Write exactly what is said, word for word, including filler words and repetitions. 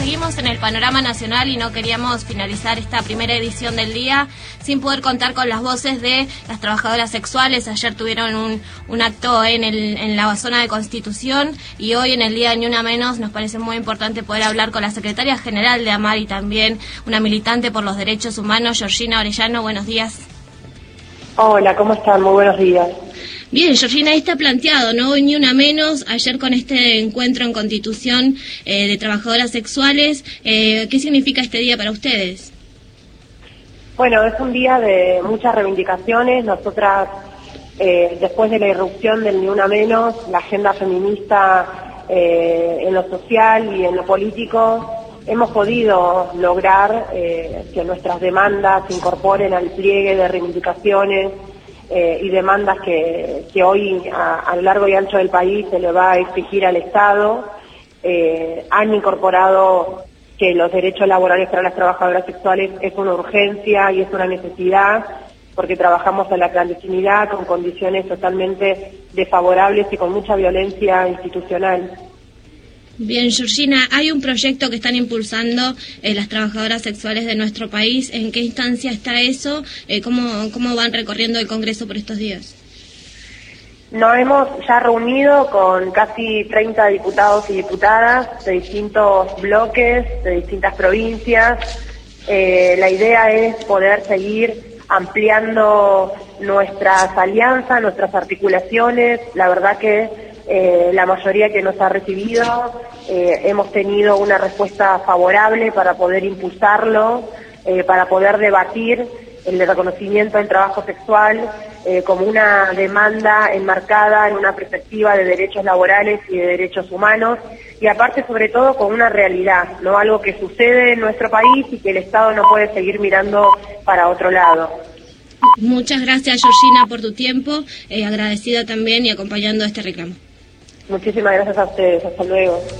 seguimos en el panorama nacional y no queríamos finalizar esta primera edición del día sin poder contar con las voces de las trabajadoras sexuales. Ayer tuvieron un, un acto en, el, en la zona de Constitución y hoy en el día de Ni Una Menos nos parece muy importante poder hablar con la secretaria general de AMAR y también una militante por los derechos humanos, Georgina Orellano. Buenos días. Hola, ¿cómo están? Muy buenos días. Bien, Georgina, ahí está planteado, ¿no? Hoy Ni Una Menos, ayer con este encuentro en Constitución eh, de trabajadoras sexuales. Eh, ¿Qué significa este día para ustedes? Bueno, es un día de muchas reivindicaciones. Nosotras, eh, después de la irrupción del Ni Una Menos, la agenda feminista eh, en lo social y en lo político, hemos podido lograr eh, que nuestras demandas se incorporen al pliegue de reivindicaciones eh, y demandas que, que hoy a, a lo largo y ancho del país se le va a exigir al Estado. Eh, han incorporado que los derechos laborales para las trabajadoras sexuales es una urgencia y es una necesidad, porque trabajamos en la clandestinidad con condiciones totalmente desfavorables y con mucha violencia institucional. Bien, Georgina, hay un proyecto que están impulsando eh, las trabajadoras sexuales de nuestro país. ¿En qué instancia está eso? Eh, ¿cómo, ¿Cómo van recorriendo el Congreso por estos días? Nos hemos ya reunido con casi treinta diputados y diputadas de distintos bloques, de distintas provincias. Eh, la idea es poder seguir ampliando nuestras alianzas, nuestras articulaciones. La verdad que Eh, la mayoría que nos ha recibido, eh, hemos tenido una respuesta favorable para poder impulsarlo, eh, para poder debatir el reconocimiento del trabajo sexual eh, como una demanda enmarcada en una perspectiva de derechos laborales y de derechos humanos, y aparte sobre todo con una realidad, no algo que sucede en nuestro país y que el Estado no puede seguir mirando para otro lado. Muchas gracias, Georgina, por tu tiempo, eh, agradecida también y acompañando este reclamo. Muchísimas gracias a ustedes, hasta luego.